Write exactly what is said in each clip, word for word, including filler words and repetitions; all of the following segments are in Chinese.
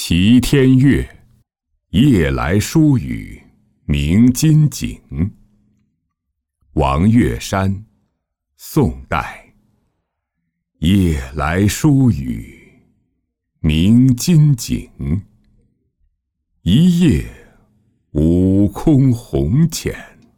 齐天乐，夜来疏雨鸣金井。王岳山，宋代。夜来疏雨鸣金井，一夜五空红浅。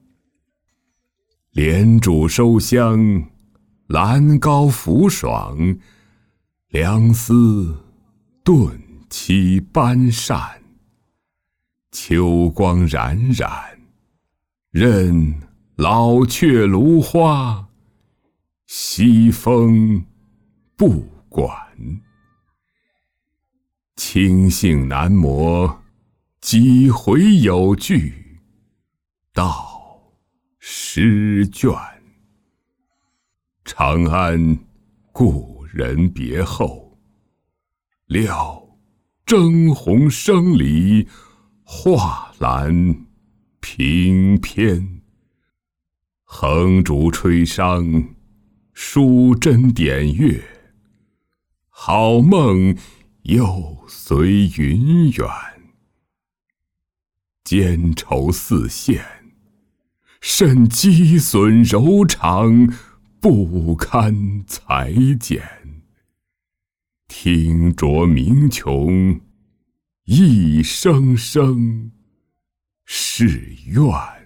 莲渚收香，兰膏拂爽，凉丝顿栖斑扇。秋光冉冉，任老雀芦花，西风不管。清兴难磨，几回有句，到诗卷。长安故人别后，料征鸿声里，画栏平篇。横竹吹觞，书针点月，好梦又随云远。奸愁似线，甚积损柔肠，不堪裁剪。听着鸣琼，一声声是怨。